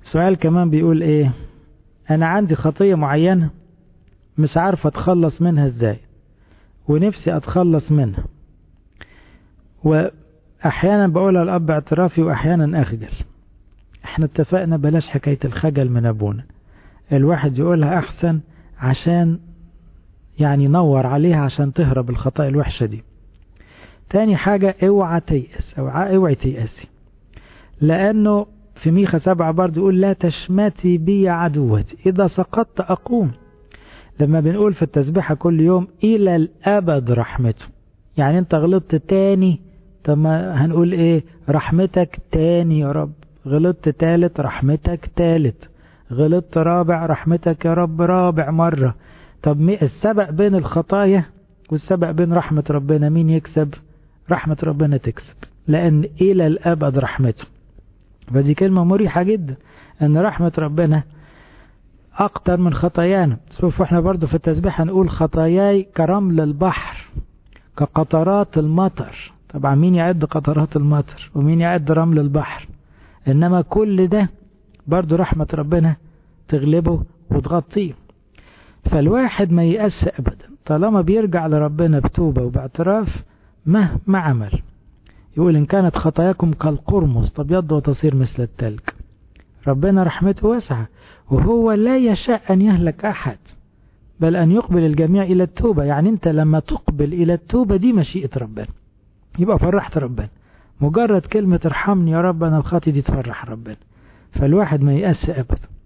سؤال كمان بيقول ايه؟ انا عندي خطية معينة مش عارف اتخلص منها ازاي، ونفسي اتخلص منها، واحيانا بقولها الاب اعترافي واحيانا اخجل. احنا اتفقنا بلاش حكاية الخجل من ابونا، الواحد يقولها احسن عشان يعني نور عليها عشان تهرب الخطايا الوحشة دي. تاني حاجة اوعى تيأس او اوعي تيأسي، لانه في ميخا 7 برضه يقول لا تشمتي بي عدوتي، اذا سقطت اقوم. لما بنقول في التسبيحة كل يوم الى الابد رحمته، يعني انت غلطت تاني، طب ما هنقول ايه؟ رحمتك تاني يا رب. غلطت تالت، رحمتك تالت. غلطت رابع، رحمتك يا رب رابع مرة. طب السبق بين الخطايا والسبق بين رحمة ربنا مين يكسب؟ رحمة ربنا تكسب، لأن إلى الأبد رحمته. فدي كلمة مريحة جدا، أن رحمة ربنا أكتر من خطايانا. شوف احنا برضو في التسبيح نقول خطاياي كرمل البحر كقطرات المطر. طبعا مين يعد قطرات المطر ومين يعد رمل البحر؟ إنما كل ده برضو رحمة ربنا تغلبه وتغطيه. فالواحد ما ييأس أبدا طالما بيرجع لربنا بتوبة وباعتراف مهما عمل. يقول إن كانت خطاياكم كالقرمز تبيض وتصير مثل التلج. ربنا رحمته واسعة، وهو لا يشاء أن يهلك أحد بل أن يقبل الجميع إلى التوبة. يعني أنت لما تقبل إلى التوبة دي مشيئة ربنا، يبقى فرحت ربنا. مجرد كلمة ارحمني يا رب أنا الخاطي دي تفرح ربنا. فالواحد ما ييأس أبدا.